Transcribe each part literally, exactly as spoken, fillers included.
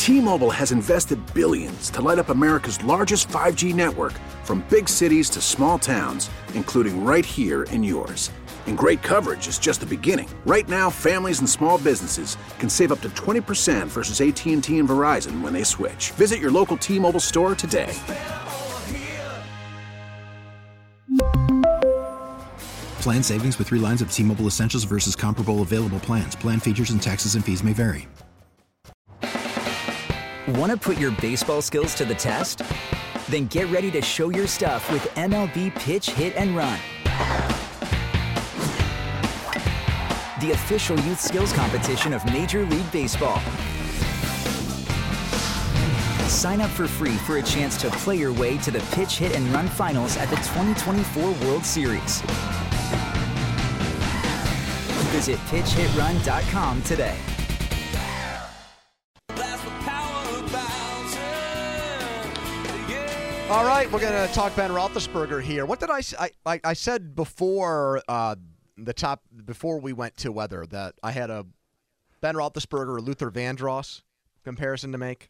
T-Mobile has invested billions to light up America's largest five G network, from big cities to small towns, including right here in yours. And great coverage is just the beginning. Right now, families and small businesses can save up to twenty percent versus A T and T and Verizon when they switch. Visit your local T-Mobile store today. Plan savings with three lines of T-Mobile Essentials versus comparable available plans. Plan features and taxes and fees may vary. Want to put your baseball skills to the test? Then get ready to show your stuff with M L B Pitch, Hit, and Run. The official youth skills competition of Major League Baseball. Sign up for free for a chance to play your way to the Pitch, Hit, and Run finals at the twenty twenty-four World Series. Visit pitch hit run dot com today. All right, we're going to talk Ben Roethlisberger here. What did I I, I, I said before uh, the top before we went to weather that I had a Ben Roethlisberger, Luther Vandross comparison to make?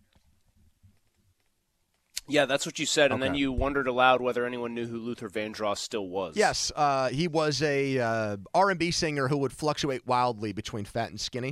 Yeah, that's what you said, and Okay. then you wondered aloud whether anyone knew who Luther Vandross still was. Yes, uh, he was a uh, R and B singer who would fluctuate wildly between fat and skinny.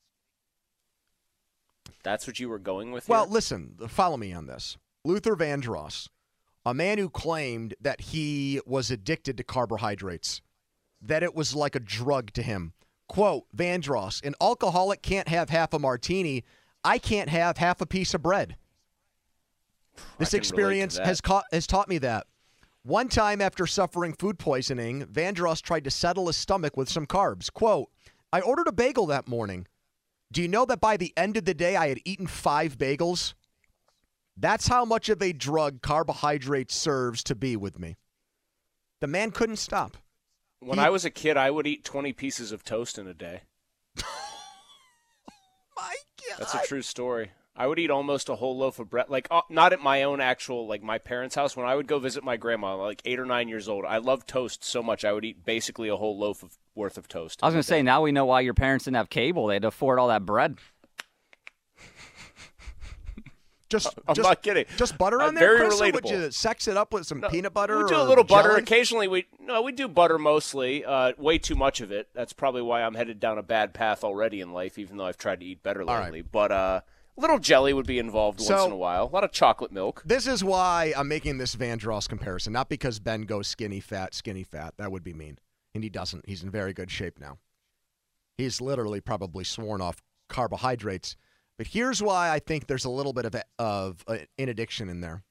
That's what you were going with Well, here? listen, follow me on this. Luther Vandross, a man who claimed that he was addicted to carbohydrates, that it was like a drug to him. Quote, Vandross, an alcoholic can't have half a martini. I can't have half a piece of bread. This can relate to experience that. has, ca- has taught me that. One time after suffering food poisoning, Vandross tried to settle his stomach with some carbs. Quote, I ordered a bagel that morning. Do you know that by the end of the day I had eaten five bagels? That's how much of a drug carbohydrate serves to be with me. The man couldn't stop. When he- I was a kid, I would eat twenty pieces of toast in a day. My God. That's a true story. I would eat almost a whole loaf of bread, like uh, not at my own actual, like my parents' house. When I would go visit my grandma, like eight or nine years old, I loved toast so much I would eat basically a whole loaf of worth of toast. I was going to say, now we know why your parents didn't have cable. They had to afford all that bread. Just, I'm just, not kidding. Just butter Uh, on there, very Chris, or would relatable. you sex it up with some peanut butter? We do a or little butter jelly? occasionally. We no, we do butter mostly. Uh, way too much of it. That's probably why I'm headed down a bad path already in life, even though I've tried to eat better All right. lately. But uh, a little jelly would be involved So- once in a while. A lot of chocolate milk. This is why I'm making this Vandross comparison, not because Ben goes skinny fat, skinny fat. That would be mean. And he doesn't. He's in very good shape now. He's literally probably sworn off carbohydrates. But here's why I think there's a little bit of, a, of a, an addiction in there.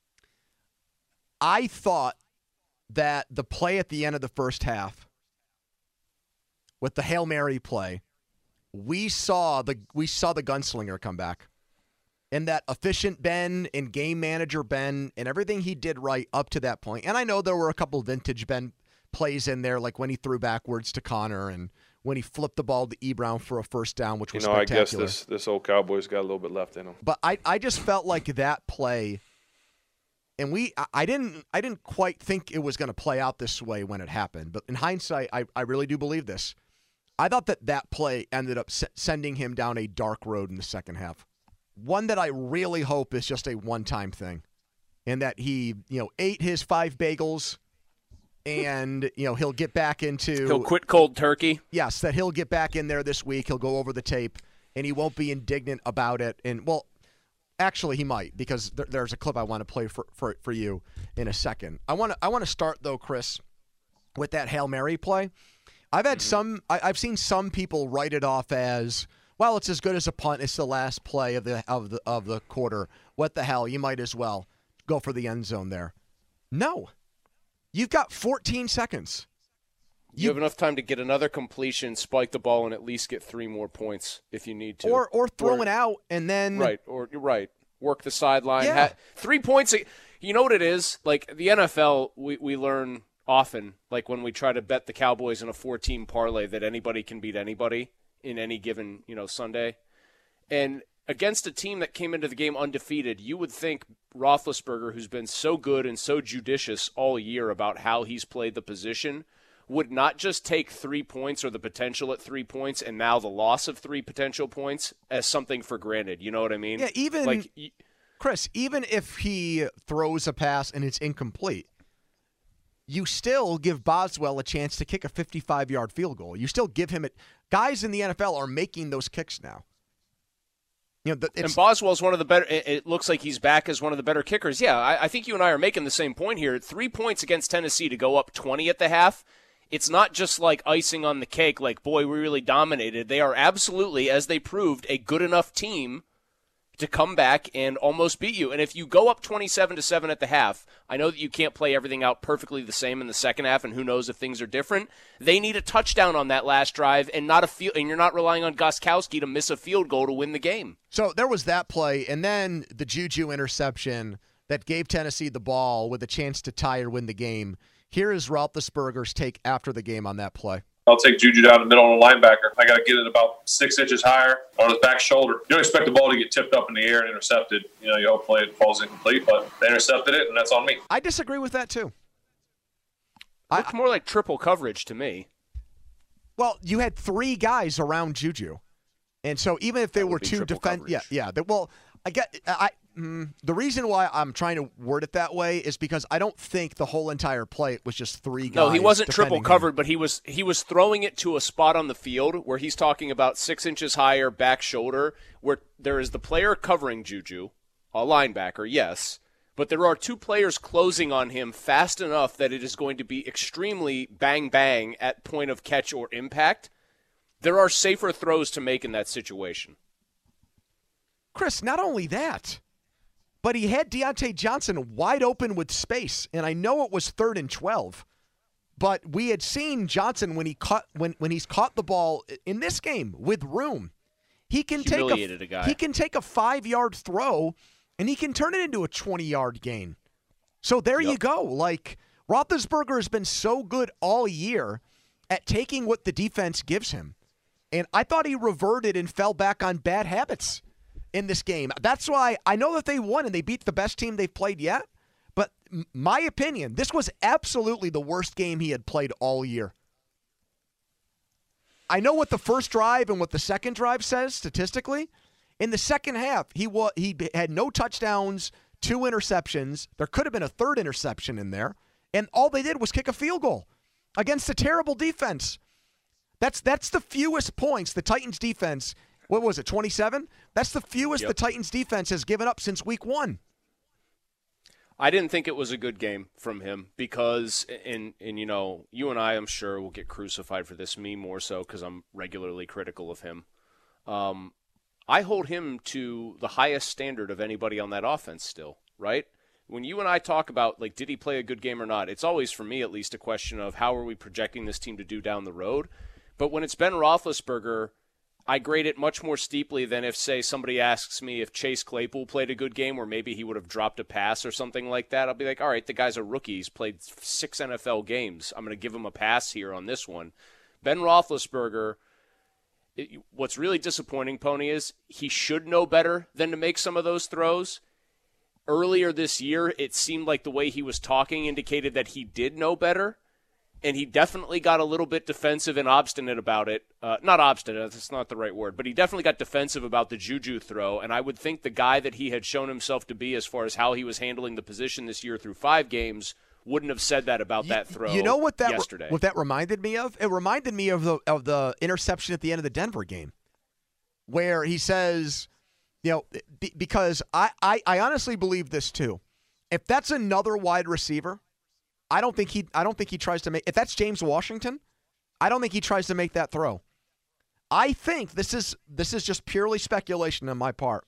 I thought that the play at the end of the first half with the Hail Mary play, we saw the we saw the gunslinger come back. And that efficient Ben and game manager Ben and everything he did right up to that point. And I know there were a couple vintage Ben plays in there, like when he threw backwards to Connor and when he flipped the ball to E. Brown for a first down, which You was know, I guess spectacular. this this old Cowboys got a little bit left in them. But I, I just felt like that play, and we I, I didn't I didn't quite think it was going to play out this way when it happened. But in hindsight, I, I really do believe this. I thought that that play ended up s- sending him down a dark road in the second half. One that I really hope is just a one-time thing, and that he you know ate his five bagels, and you know he'll get back into He'll quit cold turkey. Yes, that he'll get back in there this week. He'll go over the tape, and he won't be indignant about it. And, well, actually, he might, because there, there's a clip I want to play for, for, for you in a second. I want to I want to start, though, Chris, with that Hail Mary play. I've had Mm-hmm. some – I've seen some people write it off as, well, it's as good as a punt. It's the last play of the of the of the quarter. What the hell? You might as well go for the end zone there. No. You've got fourteen seconds. You, You- have enough time to get another completion, spike the ball, and at least get three more points if you need to. Or or throw it out and then – Right, or you're right. Work the sideline. Yeah. Ha- three points. You know what it is? Like the N F L, we, we learn often, like when we try to bet the Cowboys in a four-team parlay, that anybody can beat anybody in any given, you know, Sunday. And against a team that came into the game undefeated, you would think Roethlisberger, who's been so good and so judicious all year about how he's played the position, would not just take three points or the potential at three points and now the loss of three potential points as something for granted. You know what I mean? Yeah, even, like, Chris, even if he throws a pass and it's incomplete, you still give Boswell a chance to kick a fifty-five-yard field goal. You still give him it. Guys in the N F L are making those kicks now. You know, the, it's, and Boswell's one of the better. It, it looks like he's back as one of the better kickers. Yeah, I, I think you and I are making the same point here. Three points against Tennessee to go up twenty at the half. It's not just like icing on the cake, like, boy, we really dominated. They are absolutely, as they proved, a good enough team to come back and almost beat you. And if you go up twenty-seven to seven at the half, I know that you can't play everything out perfectly the same in the second half, and who knows if things are different. They need a touchdown on that last drive, and not a field, and you're not relying on Gostkowski to miss a field goal to win the game. So there was that play, and then the Juju interception that gave Tennessee the ball with a chance to tie or win the game. Here is Roethlisberger's take after the game on that play. I'll take Juju down the middle on a linebacker. I got to get it about six inches higher on his back shoulder. You don't expect the ball to get tipped up in the air and intercepted. You know, you hopefully it falls incomplete, but they intercepted it, and that's on me. I disagree with that, too. Looked more like triple coverage to me. Well, you had three guys around Juju. And so even if they That were would be two triple defense, yeah, coverage. yeah. They, well, I get I mm, the reason why I'm trying to word it that way is because I don't think the whole entire play was just three guys. No, he wasn't triple defending covered, him. but he was he was throwing it to a spot on the field where he's talking about six inches higher back shoulder, where there is the player covering Juju, a linebacker, yes, but there are two players closing on him fast enough that it is going to be extremely bang bang at point of catch or impact. There are safer throws to make in that situation. Chris, not only that, but he had Deontay Johnson wide open with space, and I know it was third and twelve, but we had seen Johnson when he caught when, when he's caught the ball in this game with room. He can take Humiliated a, a guy. he can take a five-yard throw and he can turn it into a twenty-yard gain. So there Yep. you go. Like Roethlisberger has been so good all year at taking what the defense gives him. And I thought he reverted and fell back on bad habits in this game. That's why I know that they won and they beat the best team they've played yet. But m- my opinion, this was absolutely the worst game he had played all year. I know what the first drive and what the second drive says statistically. In the second half, he wa- he had no touchdowns, two interceptions. There could have been a third interception in there. And all they did was kick a field goal against a terrible defense. That's that's the fewest points the Titans defense, what was it, twenty-seven? That's the fewest Yep. the Titans defense has given up since week one. I didn't think it was a good game from him because, and, and you know, you and I, I'm sure, will get crucified for this, me more so because I'm regularly critical of him. Um, I hold him to the highest standard of anybody on that offense still, right? When you and I talk about, like, did he play a good game or not, it's always, for me at least, a question of how are we projecting this team to do down the road. But when it's Ben Roethlisberger, I grade it much more steeply than if, say, somebody asks me if Chase Claypool played a good game where maybe he would have dropped a pass or something like that. I'll be like, all right, the guy's a rookie. He's played six N F L games. I'm going to give him a pass here on this one. Ben Roethlisberger, it, what's really disappointing, Pony, is he should know better than to make some of those throws. Earlier this year, it seemed like the way he was talking indicated that he did know better. And he definitely got a little bit defensive and obstinate about it. Uh, not obstinate, that's not the right word, but he definitely got defensive about the Juju throw. And I would think the guy that he had shown himself to be as far as how he was handling the position this year through five games wouldn't have said that about that throw You know what that yesterday. what that reminded me of? It reminded me of the of the interception at the end of the Denver game, where he says, you know, be, because I, I I honestly believe this too. If that's another wide receiver, I don't think he I don't think he tries to make if that's James Washington, I don't think he tries to make that throw. I think this is this is just purely speculation on my part.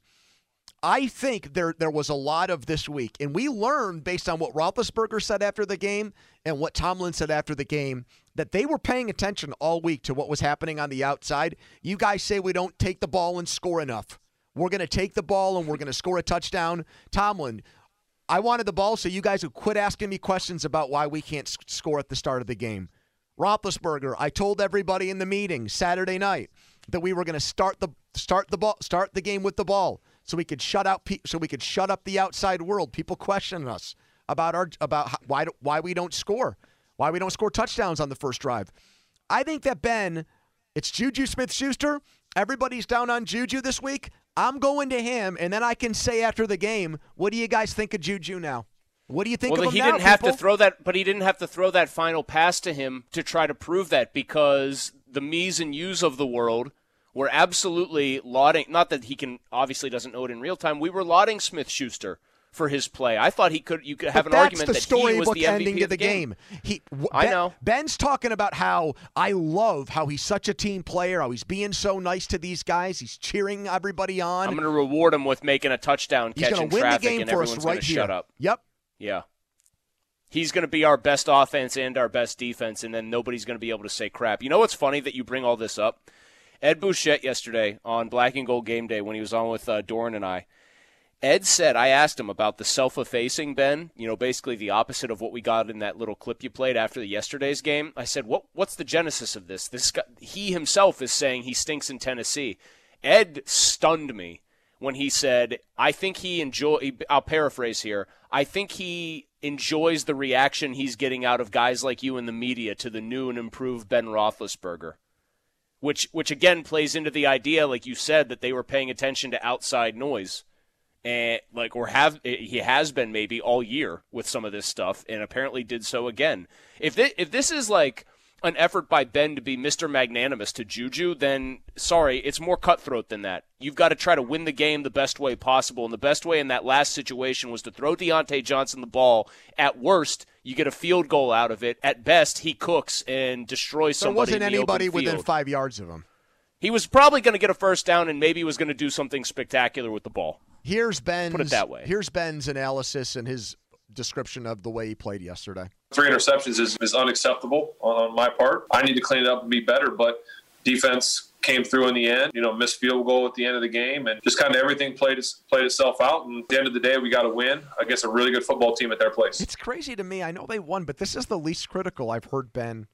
I think there there was a lot of this week, and we learned based on what Roethlisberger said after the game and what Tomlin said after the game that they were paying attention all week to what was happening on the outside. You guys say we don't take the ball and score enough. We're going to take the ball and we're going to score a touchdown. Tomlin, I wanted the ball so you guys would quit asking me questions about why we can't s- score at the start of the game. Roethlisberger, I told everybody in the meeting Saturday night that we were going to start the start the ball start the game with the ball so we could shut out pe- so we could shut up the outside world. People questioning us about our about how, why do- why we don't score. why we don't score touchdowns on the first drive. I think that, Ben, it's Juju Smith-Schuster. Everybody's down on Juju this week. I'm going to him, and then I can say after the game, what do you guys think of Juju now? What do you think well, of him he now, didn't have people? to throw that, but he didn't have to throw that final pass to him to try to prove that, because the me's and you's of the world were absolutely lauding. Not that he can obviously doesn't know it in real time. We were lauding Smith-Schuster for his play. I thought he could. You could have but an argument the that he was the M V ending P to of the the game. game. He, w- I ben, know. Ben's talking about how I love how he's such a team player, how he's being so nice to these guys. He's cheering everybody on. I'm going to reward him with making a touchdown, he's catching win traffic, the game and for us everyone's right going to here. shut up. Yep. Yeah. He's going to be our best offense and our best defense, and then nobody's going to be able to say crap. You know what's funny that you bring all this up? Ed Bouchette yesterday on Black and Gold Game Day when he was on with uh, Doran and I, Ed said, I asked him about the self-effacing, Ben, you know, basically the opposite of what we got in that little clip you played after the yesterday's game. I said, what? what's the genesis of this? This guy, he himself is saying he stinks in Tennessee. Ed stunned me when he said, I think he enjoy. I'll paraphrase here. I think he enjoys the reaction he's getting out of guys like you in the media to the new and improved Ben Roethlisberger, which, which again plays into the idea, like you said, that they were paying attention to outside noise. And like, or have he has been maybe all year with some of this stuff, and apparently did so again. If this, if this is like an effort by Ben to be Mister Magnanimous to Juju, then sorry, it's more cutthroat than that. You've got to try to win the game the best way possible, and the best way in that last situation was to throw Deontay Johnson the ball. At worst, you get a field goal out of it. At best, he cooks and destroys somebody. There wasn't in the anybody open within field. five yards of him. He was probably going to get a first down, and maybe he was going to do something spectacular with the ball. Here's Ben's, Put it that way. Here's Ben's analysis and his description of the way he played yesterday. Three interceptions is, is unacceptable on, on my part. I need to clean it up and be better, but defense came through in the end, you know, missed field goal at the end of the game, and just kind of everything played played itself out. And at the end of the day, we got to win against a really good football team at their place. It's crazy to me. I know they won, but this is the least critical I've heard Ben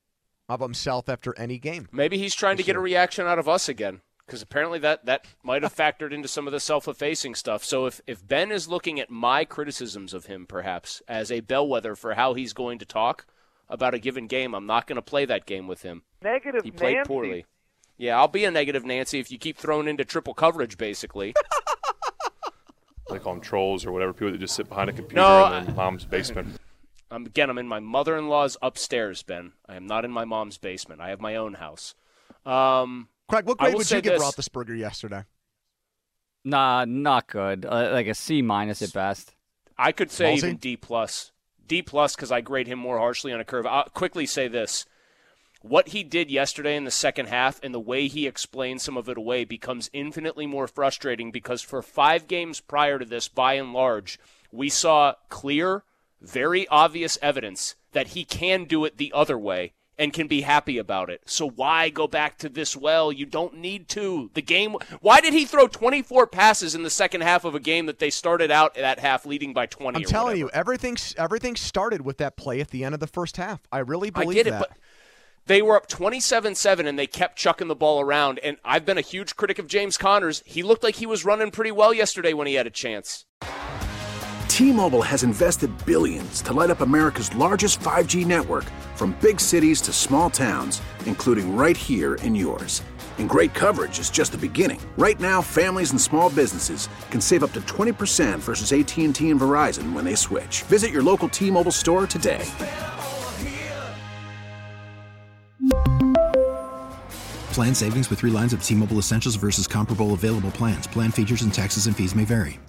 of himself after any game. Maybe he's trying to get a reaction out of us again, because apparently that, that might have factored into some of the self-effacing stuff. So if, if Ben is looking at my criticisms of him, perhaps, as a bellwether for how he's going to talk about a given game, I'm not going to play that game with him. Negative He played Nancy. poorly. Yeah, I'll be a negative Nancy if you keep throwing into triple coverage, basically. They call them trolls or whatever, people that just sit behind a computer No, in their mom's basement. I'm, again, I'm in my mother-in-law's upstairs, Ben. I am not in my mom's basement. I have my own house. Um, Craig, what I grade will would say you give this. Roethlisberger yesterday? Nah, not good. Uh, like a C minus at best. I could say Ballsy? even D plus. D plus because I grade him more harshly on a curve. I'll quickly say this. What he did yesterday in the second half and the way he explained some of it away becomes infinitely more frustrating, because for five games prior to this, by and large, we saw clear, very obvious evidence that he can do it the other way and can be happy about it. So why go back to this well? You don't need to. The game. Why did he throw twenty-four passes in the second half of a game that they started out that half leading by twenty? I'm or telling whatever? you, everything everything started with that play at the end of the first half. I really I believe get it, that. but they were up twenty-seven seven, and they kept chucking the ball around. And I've been a huge critic of James Connors. He looked like he was running pretty well yesterday when he had a chance. T-Mobile has invested billions to light up America's largest five G network, from big cities to small towns, including right here in yours. And great coverage is just the beginning. Right now, families and small businesses can save up to twenty percent versus A T and T and Verizon when they switch. Visit your local T-Mobile store today. Plan savings with three lines of T-Mobile Essentials versus comparable available plans. Plan features and taxes and fees may vary.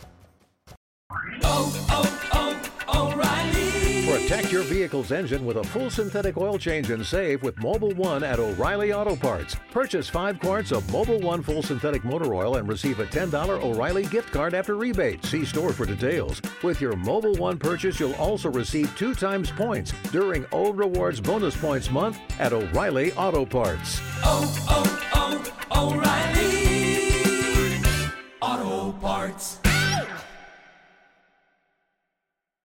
Protect your vehicle's engine with a full synthetic oil change and save with Mobil one at O'Reilly Auto Parts. Purchase five quarts of Mobil one full synthetic motor oil and receive a ten dollars O'Reilly gift card after rebate. See store for details. With your Mobil one purchase, you'll also receive two times points during O Rewards Bonus Points Month at O'Reilly Auto Parts. Oh, oh, oh, O'Reilly.